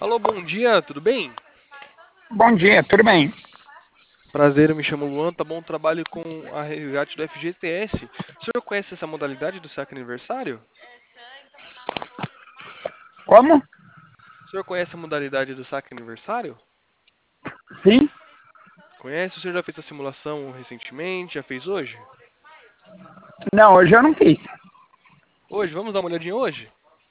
Alô, bom dia, tudo bem? Bom dia, tudo bem? Prazer, eu me chamo Luan, tá bom? Trabalho com a resgate do FGTS. O senhor conhece essa modalidade do saque aniversário? Como? O senhor conhece a modalidade do saque aniversário? Sim? Conhece? O senhor já fez a simulação recentemente? Já fez hoje? Não, hoje eu não fiz. Hoje, vamos dar uma olhadinha hoje?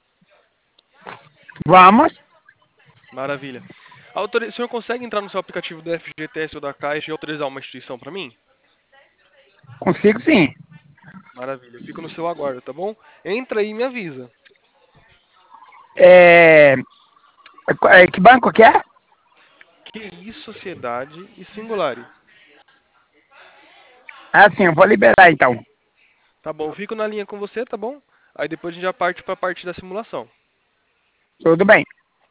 Vamos? Maravilha. O senhor consegue entrar no seu aplicativo do FGTS ou da Caixa e autorizar uma instituição para mim? Consigo sim. Maravilha, eu fico no seu aguardo, tá bom? Entra aí e me avisa. É... Que banco que é? QI Sociedade e Singulari. Ah, sim, eu vou liberar então. Tá bom, eu fico na linha com você, tá bom? Aí depois a gente já parte para a parte da simulação. Tudo bem.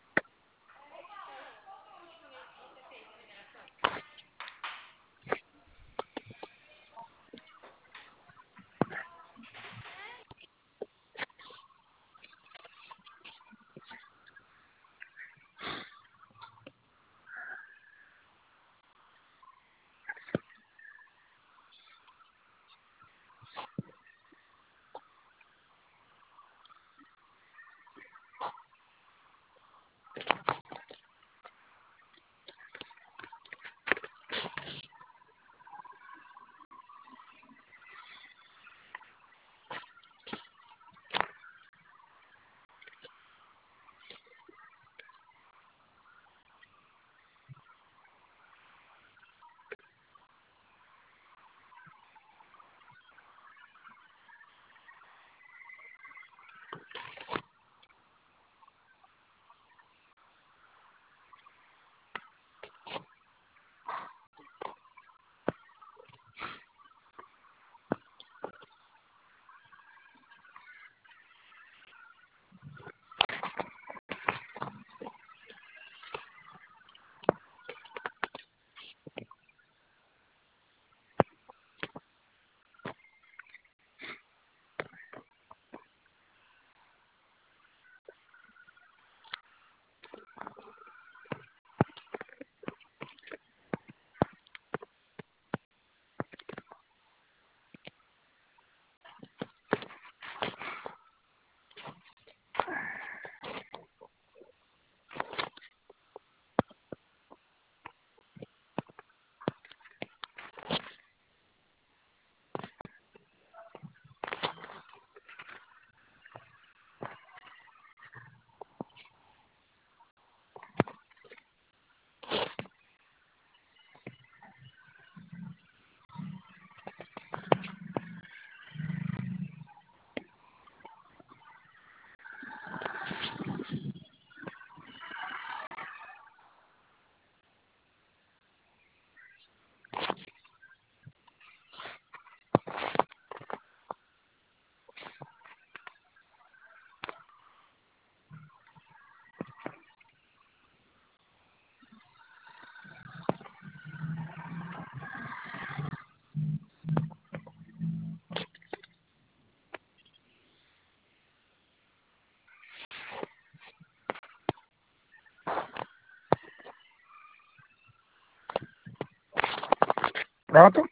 Pronto?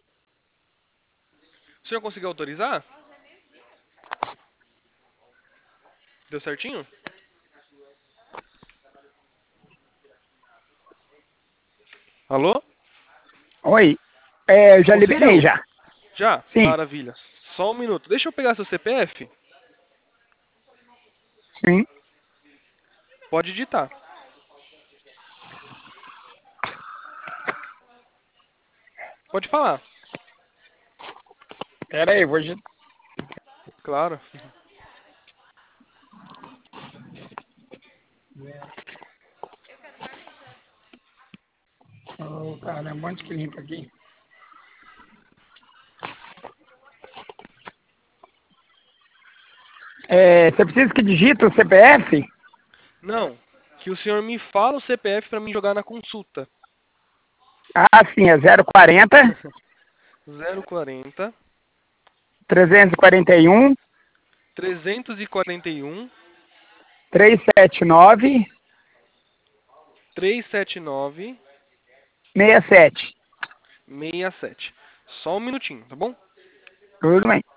O senhor conseguiu autorizar? Deu certinho? Alô? Oi. Já liberei Conseguiu? já. Já? Sim, Maravilha. Só um minuto. Deixa eu pegar seu CPF. sim. Pode digitar. Pode falar. Pera aí, vou digitar. Claro. Oh, caramba, onde que limpa aqui? Você precisa que digite o CPF? Não. Que o senhor me fala o CPF para mim jogar na consulta. Ah, sim, é 040 040 341 341 379 379 67. 67. Só um minutinho, tá bom? Tudo bem.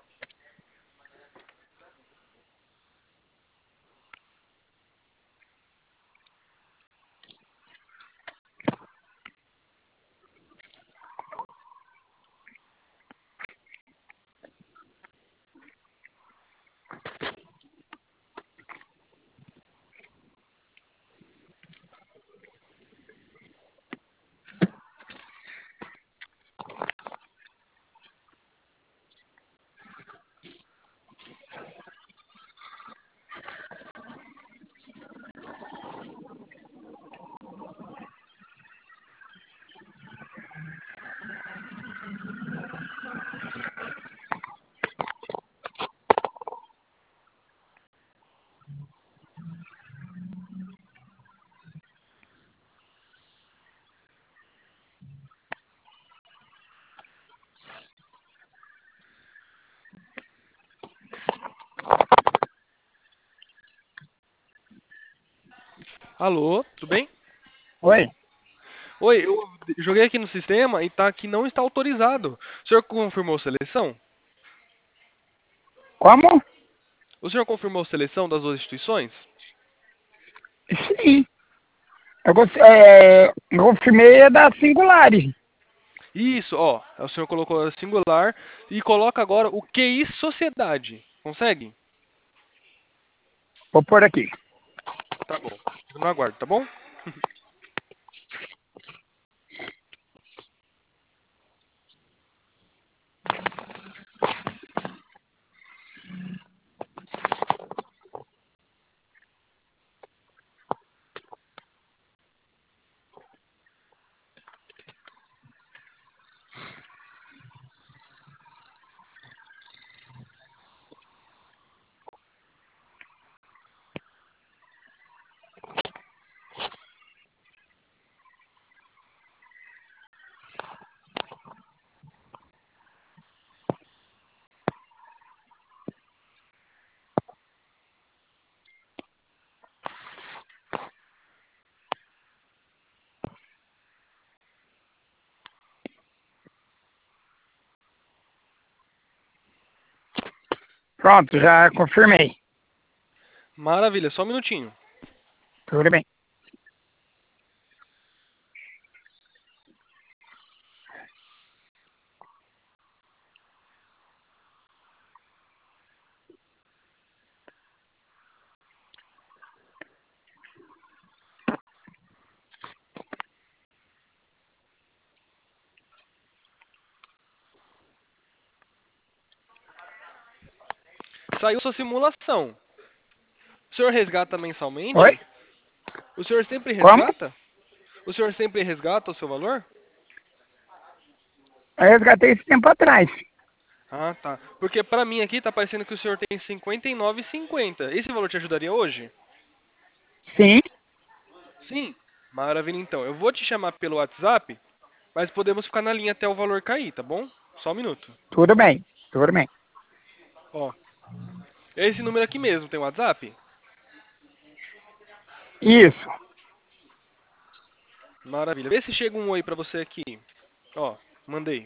Alô, tudo bem? Oi. Oi, eu joguei aqui no sistema e tá que não está autorizado. O senhor confirmou seleção? Como? O senhor confirmou seleção das duas instituições? Sim. Eu confirmei a da Singulares. Isso, ó. O senhor colocou a singular e coloca agora o QI Sociedade. Consegue? Vou pôr aqui. Tá bom. Fico no aguardo, tá bom? Pronto, já confirmei. Maravilha, só um minutinho. Tudo bem. Saiu sua simulação. O senhor resgata Oi? mensalmente? O senhor sempre Como? resgata? O senhor sempre resgata o seu valor? Eu resgatei esse tempo atrás. Ah, tá. Porque pra mim aqui tá parecendo que o senhor tem 59,50. Esse valor te ajudaria hoje? Sim. Sim. Maravilha, então. Eu vou te chamar pelo WhatsApp, mas podemos ficar na linha até o valor cair, tá bom? Só um minuto. Tudo bem. Tudo bem. Ó, é esse número aqui mesmo, tem WhatsApp? Isso. Maravilha. Vê se chega um oi pra você aqui. Ó, mandei.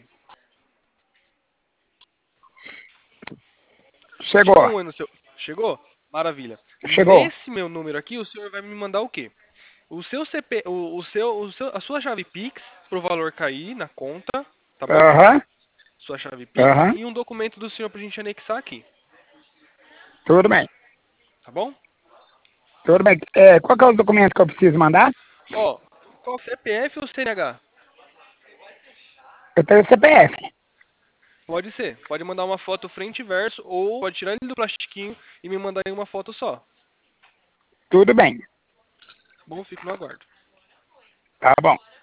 Chegou. Chegou um oi no seu. Chegou? Maravilha. Chegou. Nesse meu número aqui, o senhor vai me mandar o quê? O seu CP, a sua chave Pix pro valor cair na conta, tá bom? Aham. Sua chave Pix Aham. e um documento do senhor pra gente anexar aqui, Tudo bem. tá bom? Tudo bem. Qual que é o documento que eu preciso mandar? Ó, qual CPF ou CNH? Eu tenho CPF. Pode ser. Pode mandar uma foto frente e verso ou pode tirar ele do plastiquinho e me mandar em uma foto só. Tudo bem. Bom, fico no aguardo. Tá bom.